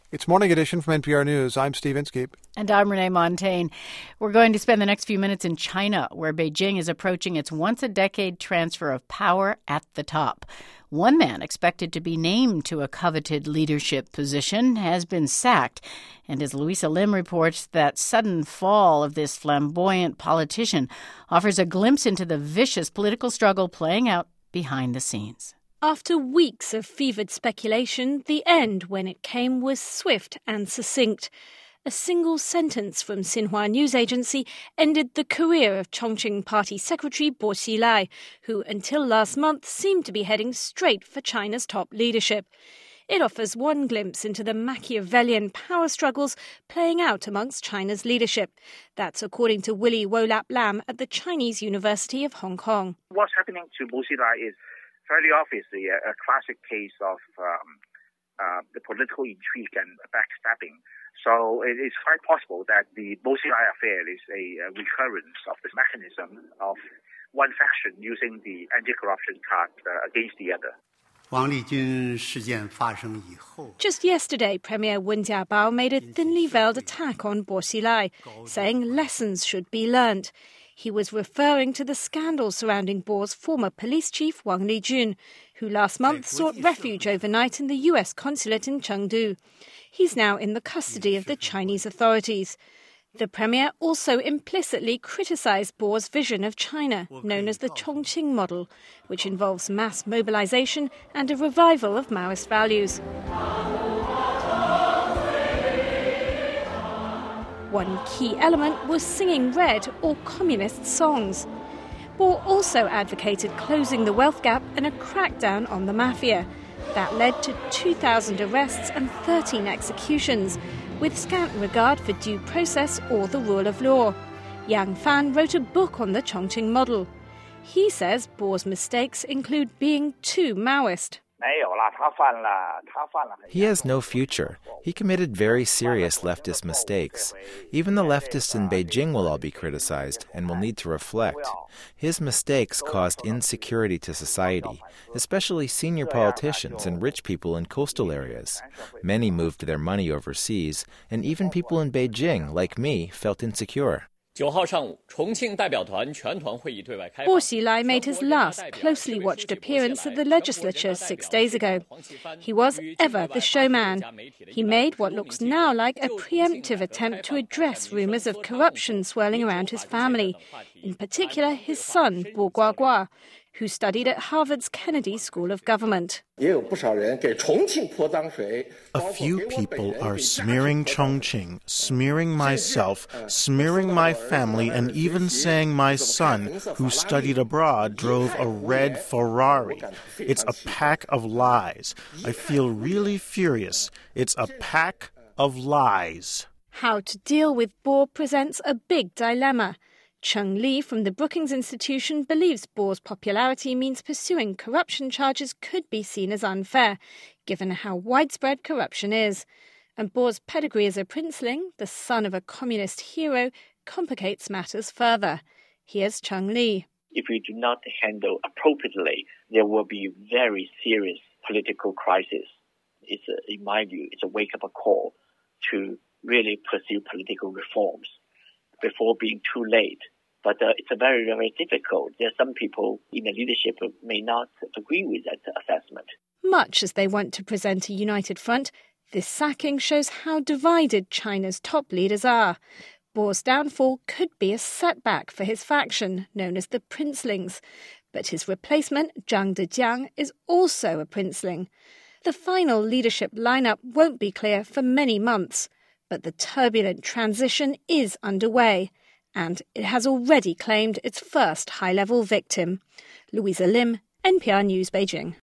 It's Morning Edition from NPR News. I'm Steve Inskeep. And I'm Renee Montagne. We're going to spend the next few minutes in China, where Beijing is approaching its once-a-decade transfer of power at the top. One man expected to be named to a coveted leadership position has been sacked. And as Louisa Lim reports, that sudden fall of this flamboyant politician offers a glimpse into the vicious political struggle playing out behind the scenes. After weeks of fevered speculation, the end, when it came, was swift and succinct. A single sentence from Xinhua News Agency ended the career of Chongqing Party Secretary Bo Xilai, who until last month seemed to be heading straight for China's top leadership. It offers one glimpse into the Machiavellian power struggles playing out amongst China's leadership. That's according to Willy Wolap Lam at the Chinese University of Hong Kong. What's happening to Bo Xilai is very obviously a classic case of the political intrigue and backstabbing. So it is quite possible that the Bo Xilai affair is a recurrence of this mechanism of one faction using the anti-corruption card against the other. Just yesterday, Premier Wen Jiabao made a thinly veiled attack on Bo Xilai, saying lessons should be learnt. He was referring to the scandal surrounding Bo's former police chief, Wang Lijun, who last month sought refuge overnight in the U.S. consulate in Chengdu. He's now in the custody of the Chinese authorities. The premier also implicitly criticized Bo's vision of China, known as the Chongqing model, which involves mass mobilization and a revival of Maoist values. One key element was singing red or communist songs. Bo also advocated closing the wealth gap and a crackdown on the mafia. That led to 2,000 arrests and 13 executions, with scant regard for due process or the rule of law. Yang Fan wrote a book on the Chongqing model. He says Bo's mistakes include being too Maoist. He has no future. He committed very serious leftist mistakes. Even the leftists in Beijing will all be criticized and will need to reflect. His mistakes caused insecurity to society, especially senior politicians and rich people in coastal areas. Many moved their money overseas, and even people in Beijing, like me, felt insecure. Bo Xilai made his last closely watched appearance at the legislature 6 days ago. He was ever the showman. He made what looks now like a preemptive attempt to address rumours of corruption swirling around his family, in particular his son, Bo Guagua, who studied at Harvard's Kennedy School of Government. A few people are smearing Chongqing, smearing myself, smearing my family, and even saying my son, who studied abroad, drove a red Ferrari. It's a pack of lies. I feel really furious. It's a pack of lies. How to deal with Bo presents a big dilemma. Cheng Li from the Brookings Institution believes Bo's popularity means pursuing corruption charges could be seen as unfair, given how widespread corruption is. And Bo's pedigree as a princeling, the son of a communist hero, complicates matters further. Here's Cheng Li. If we do not handle appropriately, there will be very serious political crisis. In my view, it's a wake-up call to really pursue political reforms before being too late. But it's very, very difficult. There are some people in the leadership who may not agree with that assessment. Much as they want to present a united front, this sacking shows how divided China's top leaders are. Bo's downfall could be a setback for his faction, known as the Princelings. But his replacement, Zhang Dejiang, is also a princeling. The final leadership lineup won't be clear for many months. But the turbulent transition is underway, and it has already claimed its first high-level victim. Louisa Lim, NPR News, Beijing.